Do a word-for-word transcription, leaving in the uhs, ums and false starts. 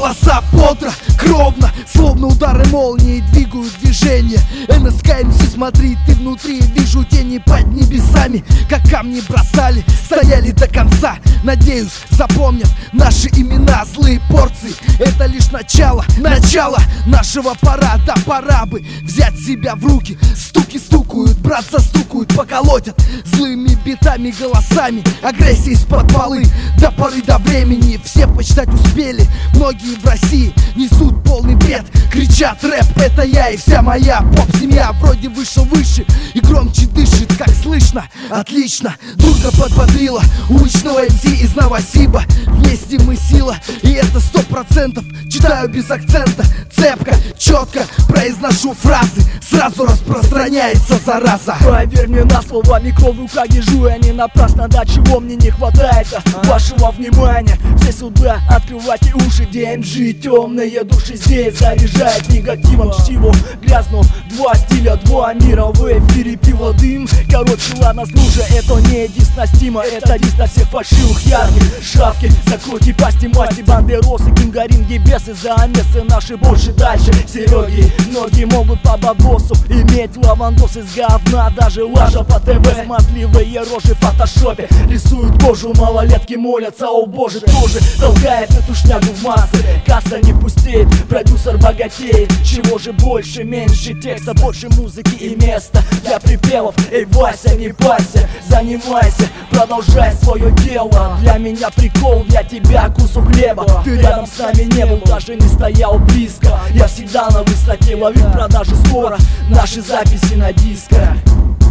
Голоса бодро, кровно, словно удары молнии двигают движение. эн эс ка эм си, смотри, ты внутри. Вижу тени под небесами, как камни бросали, стояли до конца. Надеюсь, запомнят наши имена. Злые порции — это лишь начало, начало нашего парада. Пора бы взять себя в руки. Стуки стукают, брат, застукают, поколотят злыми битами, голосами, агрессией из-под полы. До поры до времени все почитать успели. Многие в России несут полный бред, кричат: рэп — это я и вся моя поп-семья. Вроде вышел выше и громче дышит, как слышно, отлично. Дурка подбодрила уличного эм си из Новосиба. Вместе мы сила, и это сто процентов. Читаю без акцента, цепко, четко произношу фразы, сразу распространяется зараза. Поверь мне на слово, микро в руках держу, я не напрасно, до чего мне не хватает вашего внимания. Все сюда открывайте уши, ди эм джи, темные души здесь заряжает негативом чтиво грязно. Два стиля, два мира, в эфире пиво, дым. Короче, ладно, слушай, это не дис на стима, это дис на всех фальшивых ярких. Шавки, закройте пасти, масти, бандеросы, гингарин, гибесы, замесы наши больше дальше. Сереги, многие могут по бабосу иметь лавандос из говна, даже лажа по ТВ. Смазливые рожи в фотошопе рисуют кожу, малолетки молятся: о боже, тоже толкает эту шнягу в массы. Касса не пустеет, продюсер богатеет. Чего же больше, меньше текста, больше музыки и места для припевов. Эй, Вася, не парься, занимайся, продолжай свое дело. Для меня прикол, для тебя кусок хлеба. Ты рядом с нами не был, даже не стоял близко. Я всегда на высоте, ловил продажи скоро, наши записи на дисках.